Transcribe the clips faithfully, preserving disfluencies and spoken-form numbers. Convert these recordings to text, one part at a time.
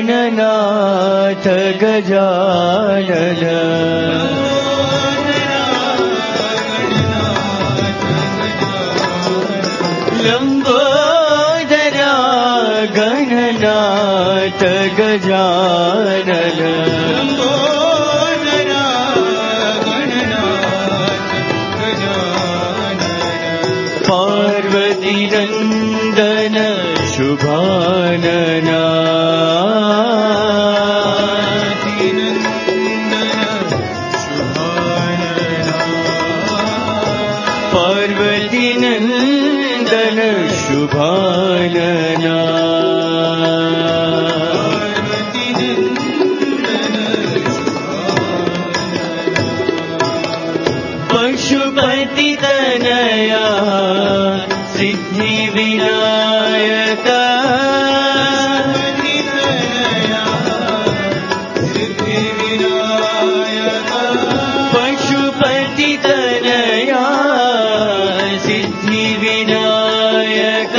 गणनाथ गजानन लंबोदरा गणनाथ गजानन पार्वती नंदन शुभानना पार्वती नंदन शुभानना पशुपति तनया सिद्धि विनायक पशुपति तनया सिद्धि विनायक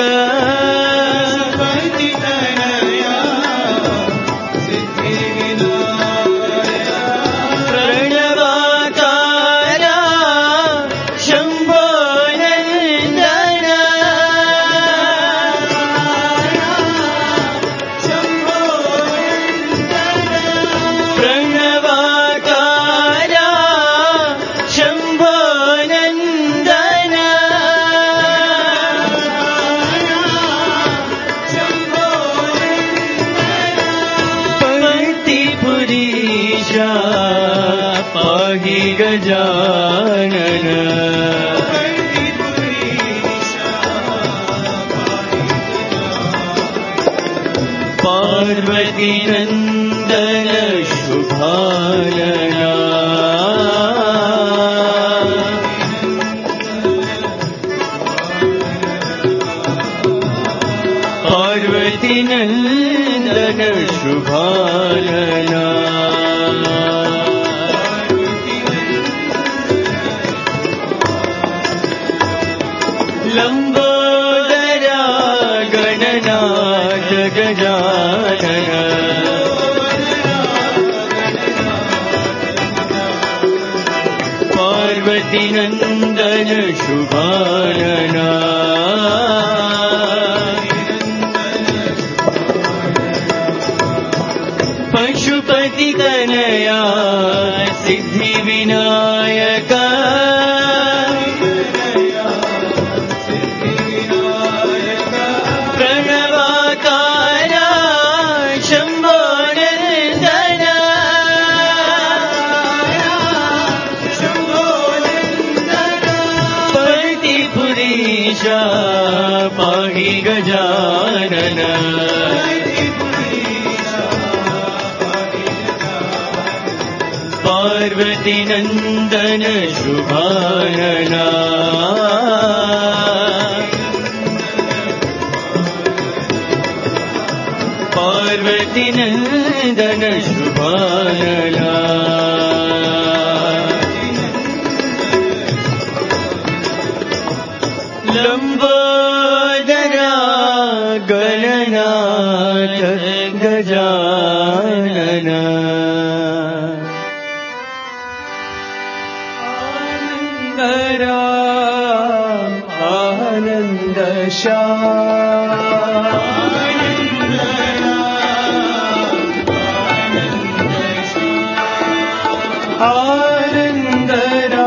पाहि गजानन पार्वती नंदन शुभानना पार्वती नंदन शुभानना लंबोदरा गणनाथ गजानन पार्वती नंदन शुभानना पशुपति तनया सिद्धि विनायक पाहि गजानन पार्वती नंदन शुभानना पार्वती नंदन शुभानना लंबोदरा गणनाथ गजानन आनंदरा आनंद आनंदरा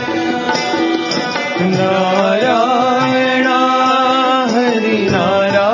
नारायण हरि नारायण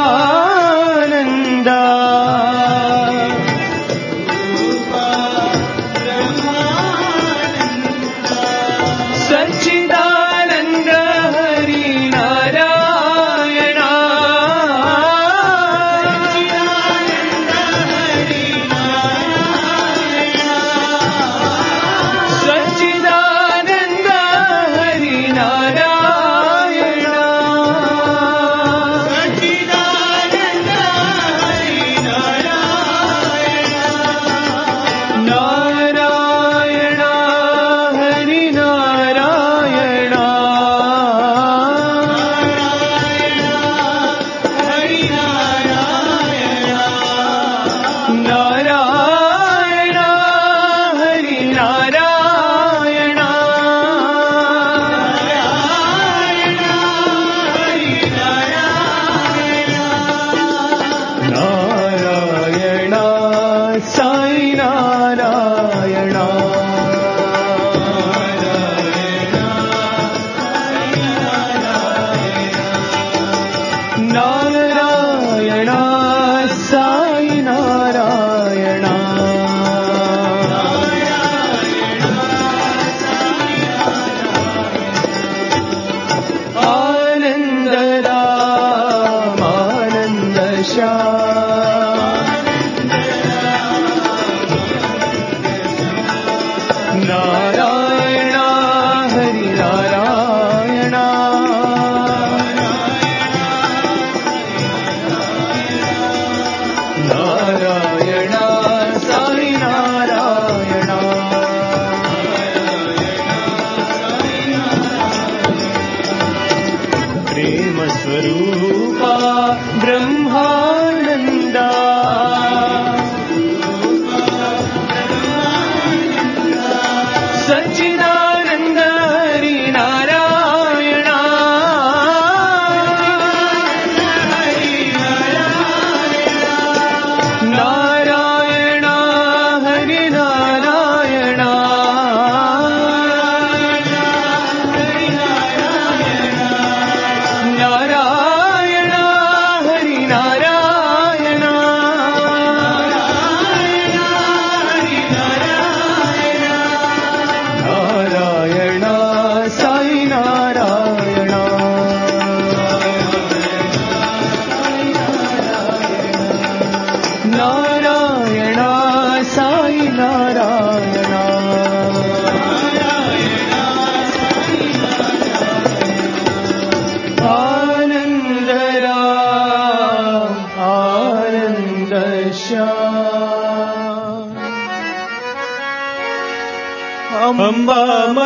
अम्बा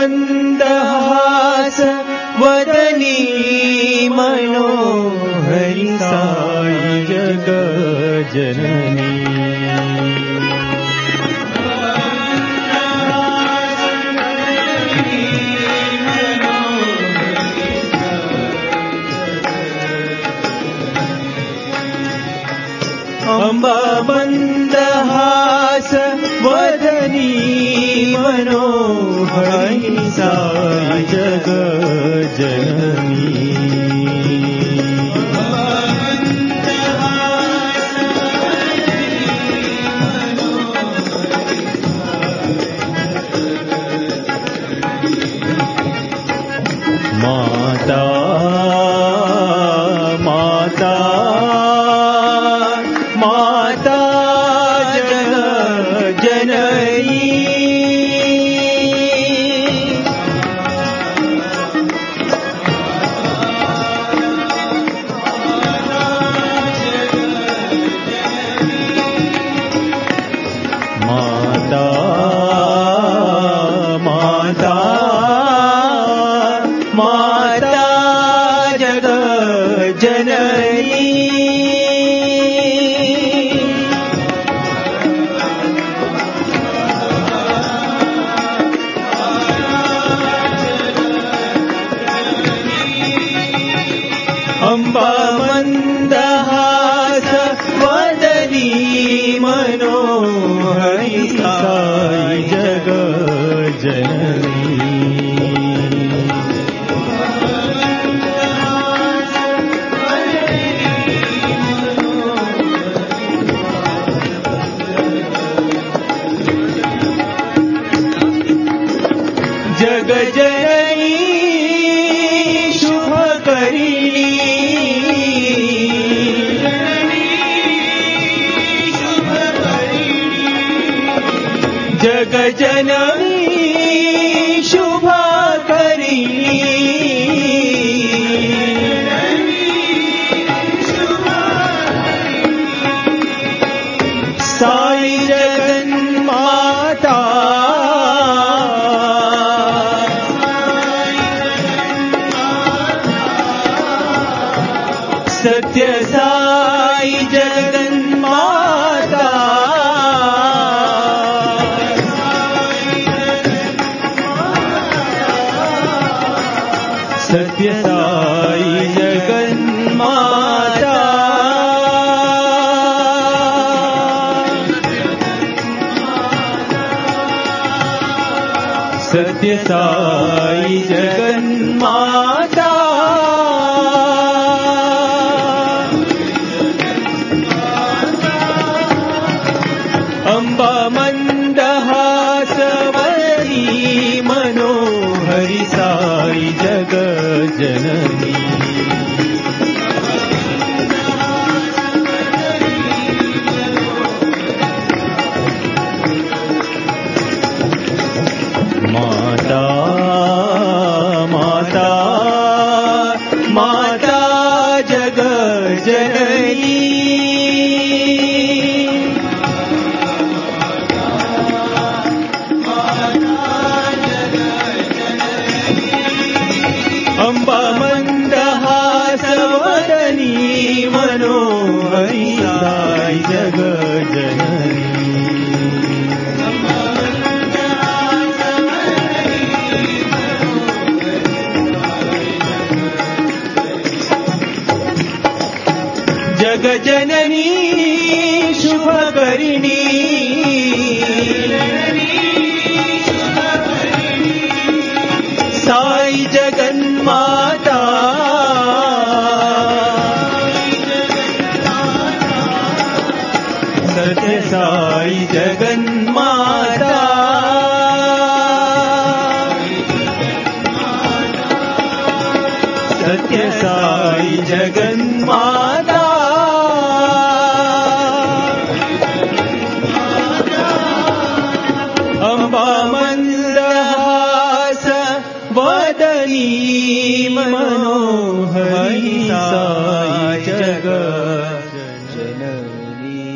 मंदहास वदनी मनोहरि साई जग जननी अम्बा मंदहास वदनी मनोहरि साई जग जननी माता माता माता जग जननी जग जननी शुभकरिणी जग जननी शुभकरिणी साई जगन्माता सत्य साई जगन्माता सत्य साई जगन्माता सत्य साई जगन्माता अम्बा मंदहासवरी मनोहरि साई जग जननी माता माता माता जग जननी अम्बा मंदहासवदनी मनोहरि साई जग जननी जग जननी शुभकरिणी साई जगन्माता सत्य साई जगन्माता सत्य साई जगन्माता अम्बा मंदहास वदनी मनोहरि साई जग जननी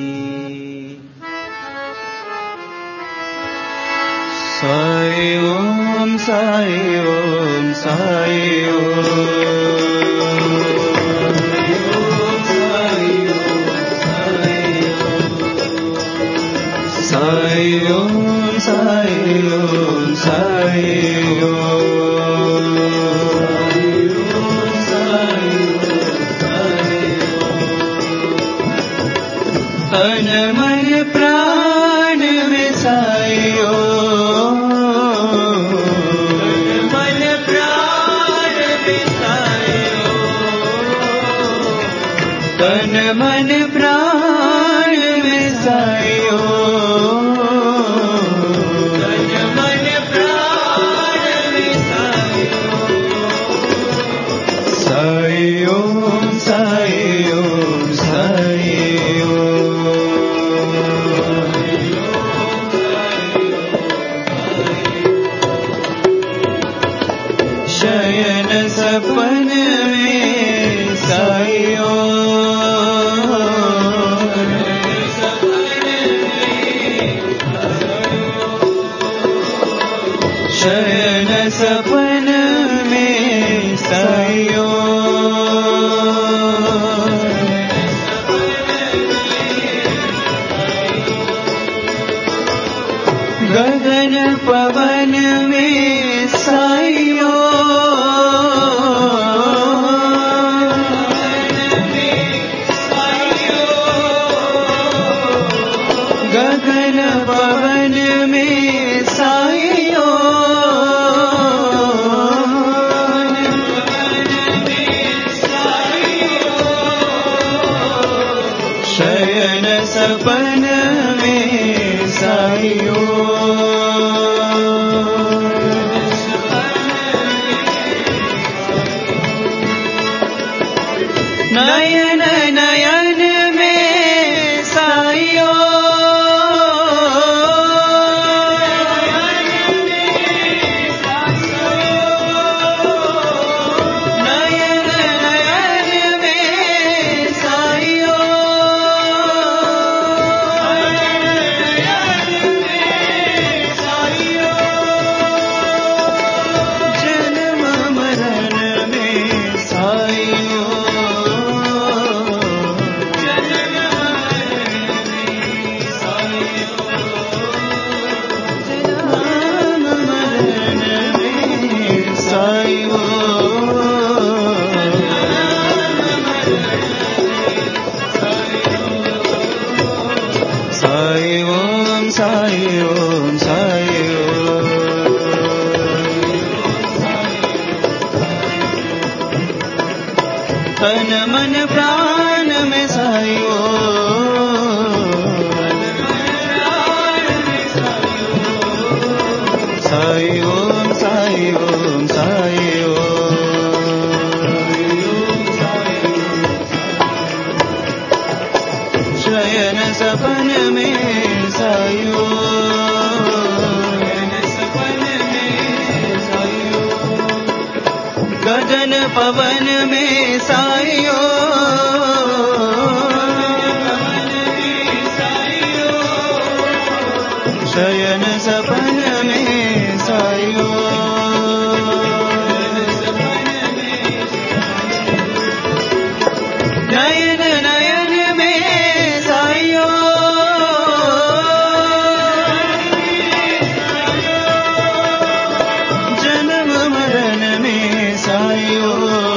साई ओम साई ओम साई साई ओम साई ओम साई तन मन प्राण में साईं मन प्राण में साईं तन मन प्राण में साईं शयन सपन में साईं शयन सपन में साईं गगन पवन में साईं गगन पवन में साईं तन मन प्राण में सायो साई ओम साई ओम साई ओम शयन सपन में सायो गगन पवन में सायो शयन सपन में सायो नयन नयन में सायो जन्म मरण में सायो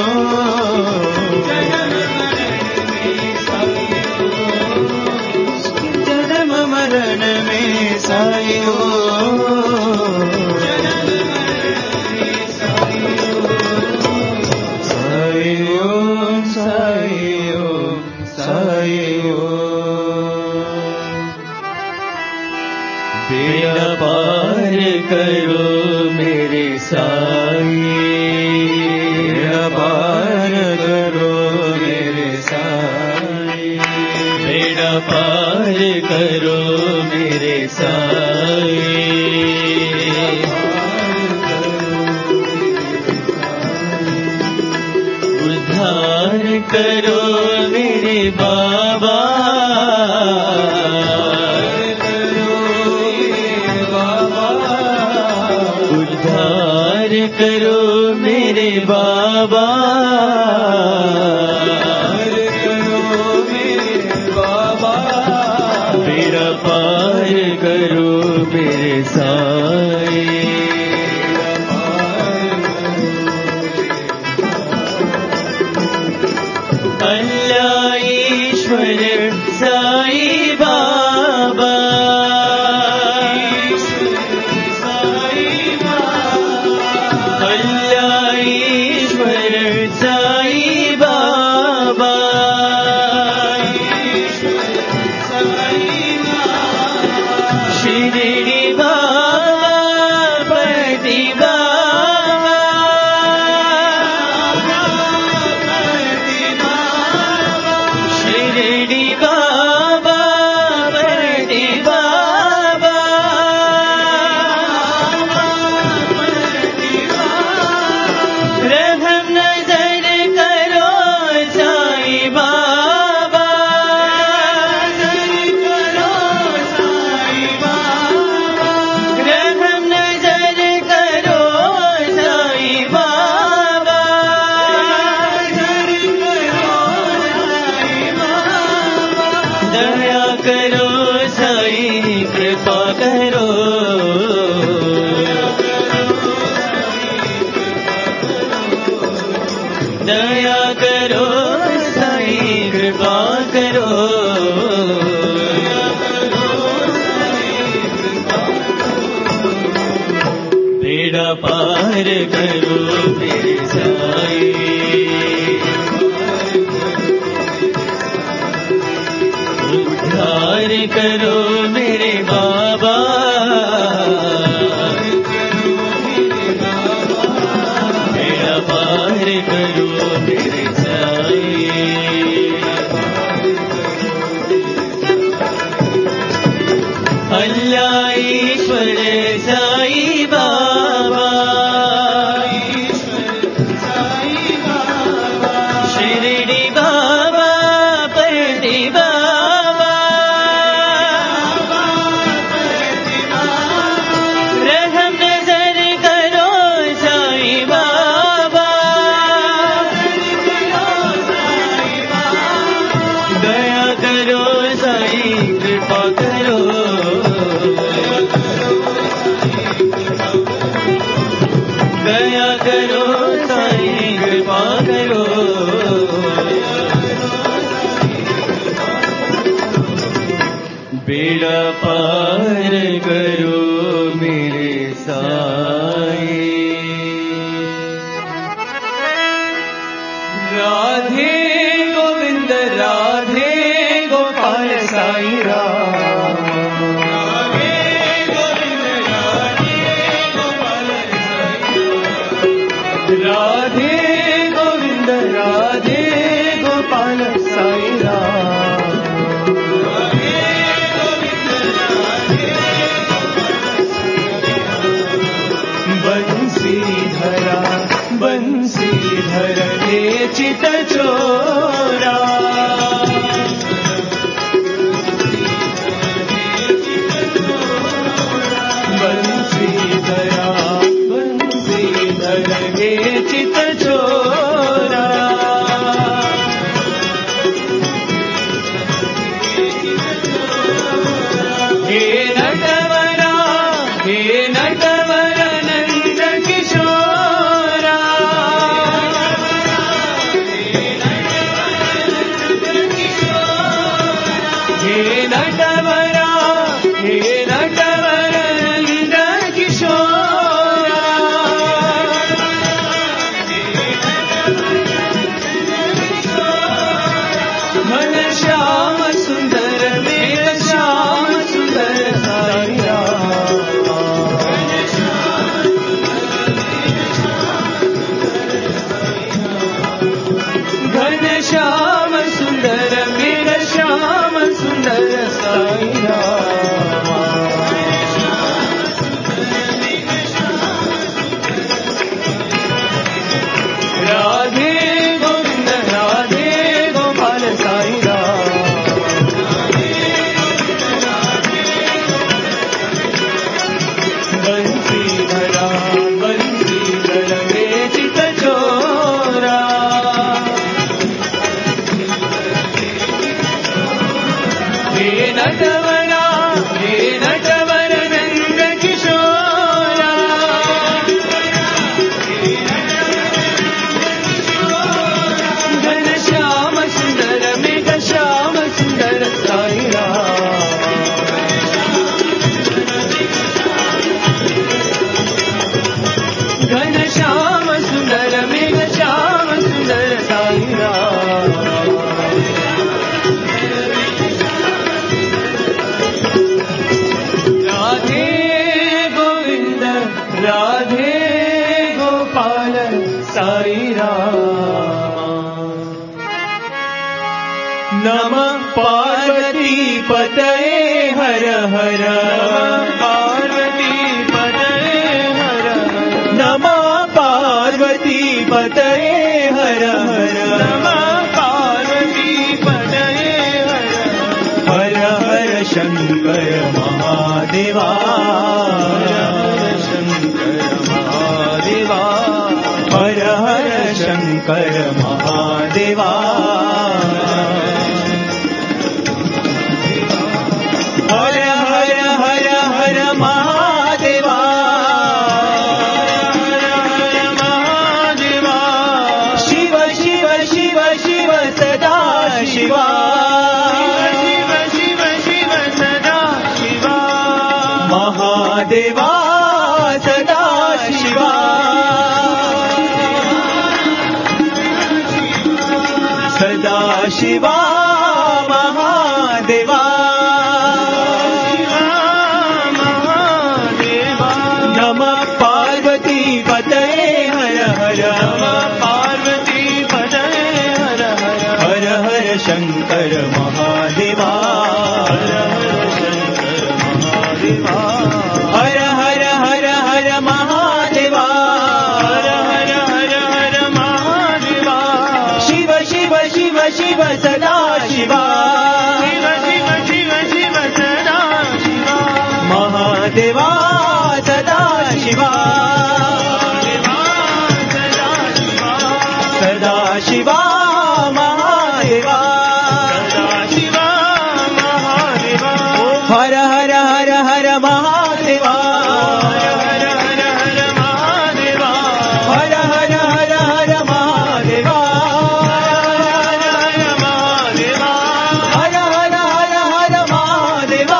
जन्म मरण में सायो सायो सायो सायो बेड़ा पार करो मेरे साई बेड़ा पार करो मेरे साई बेड़ा पार करो मेरे साई उद्धार करो मेरे बाबा उद्धार करो मेरे बाबा बेड़ा पार करो मेरे साई अल्लाह ईश्वर साई बाबा अल्लाह ईश्वर साई बाबा शिरडी बाबा पति बाबा शिरडी बाबा पति बाबा रहम नजर करो साई बाबा रहम नजर करो साई बाबा दया करो साई कृपा करो दया करो साई कृपा करो बेड़ा पार करो मेरे साई उद्धार करो मेरे बाबा बेड़ा पार करो मेरे साई अल्लाह ईश्वर साई बाबा शिरडी बाबा पति बाबा रहम नजर करो साई बाबा दया करो साई कृपा करो दया करो साई कृपा करो बेड़ा पार करो मेरे साई राधे चित चोरा बंसीधरा बंसीधर हे चित चोरा हे नटवरा हे नटवर नंद किशोरा हे नटवरा हे नटवर नंद किशोरा मन श्याम सुंदर मेरा श्याम सुंदर साईया घन श्याम सुंदर मेरा श्याम सुंदर साईया राधे गोविंद राधे गोपाल साईया बंसीधरा बंसीधर हे चित चोरा हे नटवरा हे नटवर नंद किशोरा घन श्याम सुंदर मेघ श्याम सुंदर साईया घन श्याम सुंदर मेघ श्याम सुंदर साईया राधे गोविंद राधे गोपाल साईया नमः पार्वती पतये हर हर पार्वती पतये हर हर नमः पार्वती पतये हर हर नमः पार्वती पतये हर हर हर शंकर महादेवा हर शंकर महादेवा हर हर शंकर महादेवा हर हर हर हर महादेवा हर हर महादेवा शिव शिव शिव शिव सदा शिवा शिव शिव शिव सदा शिवा महादेवा सदा शिवा सदा शिवा महादेवा नमः पार्वती पतये हर हर नमः पार्वती पतये हर हर हर हर शंकर महादेवा हर हर शंकर महादेवा हर हर हर हर महादेवा हर हर हर हर महादेवा शिव शिव शिव शिव सदा शिवा शिव शिव शिव शिव सदा शिवा महादेवा सदा शिवा सदा शिवा महादेवा सदा शिवा महादेवा हर हर हर हर महादेवा हर हर हर हर महादेवा हर हर हर हर महादेवा हर हर हर हर महादेवा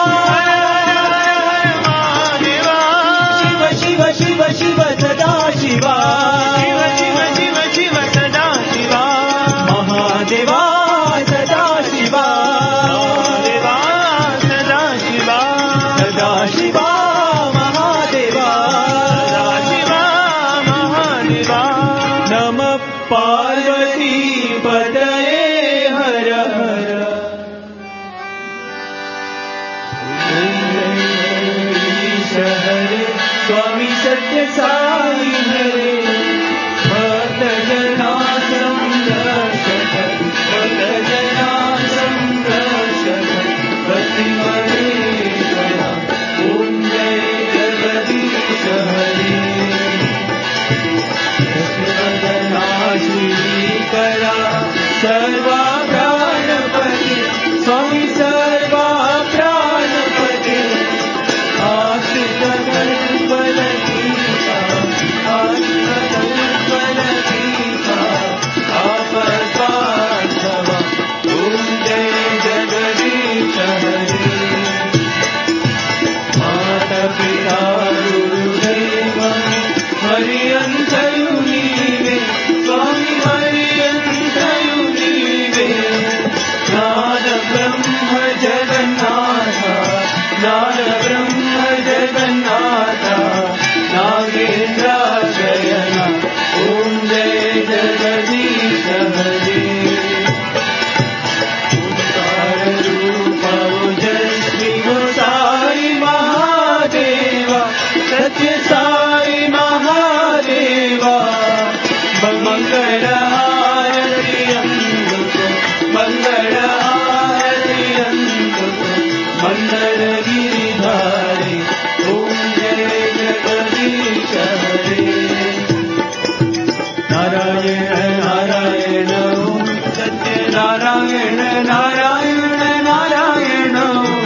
शिव शिव शिव सदा शिवा शिव शिव शिव शिव सदा शिवा महादेवा सदा शिवा महादेवा सदा शिवा सदा शिवा महादेवा सदा शिवा महादेवा नमः पार्वती पतये हर हर हरे स्वामी सत्य साई हरे भक्त जना नागेन्द्र शयन ओम जय जगदीश हरे ओंकार रूप ओजस्वी वो साई महादेवा सत्य साई महादेवा मंगल आरती अंधुको मंगल आरती अंधुको मंगल गिरिधारी ओम जय जगदीश हरे नारायण नारायण ओम सत्य नारायण नारायण नारायण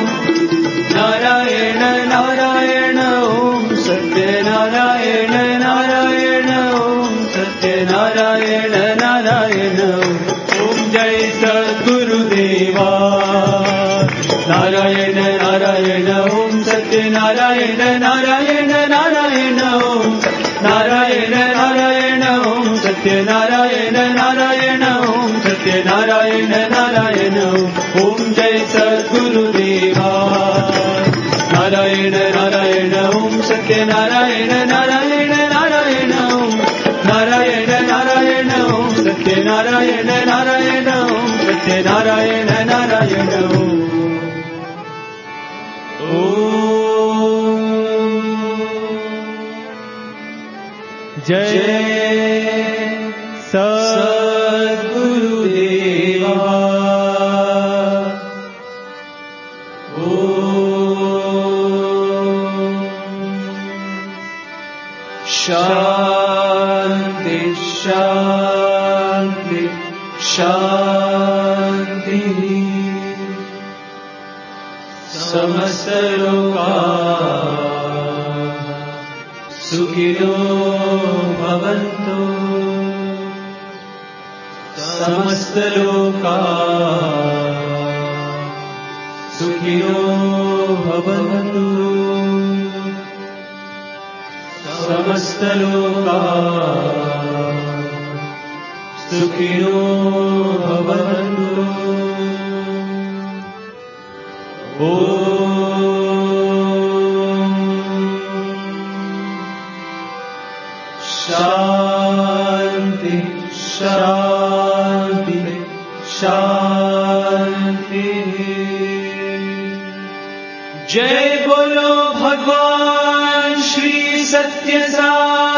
नारायण नारायण ओम सत्य नारायण नारायण ओम सत्य नारायण नारायण ओम जय सद्गुरुदेवा नारायण नारायण ओम सत्य नारायण नारायण नारायण ओम नारायण नारायण ओम सत्य नारायण नारायण ओम सत्य नारायण नारायण ओम जय सद्गुरुदेवा नारायण नारायण ओम सत्य नारायण नारायण नारायण ओम नारायण नारायण ओम सत्य नारायण नारायण ओम सत्य नारायण नारायण ओम जय सद्गुरुदेवा शांति शांति शांति समस्त लोका सुखिनो भवन्तु समस्त लोका सुखिनो भवन्तु समस्त लोका सुखिनो भवन्तु ओम शांति शांति शांति जय बोलो भगवान श्री सत्य साई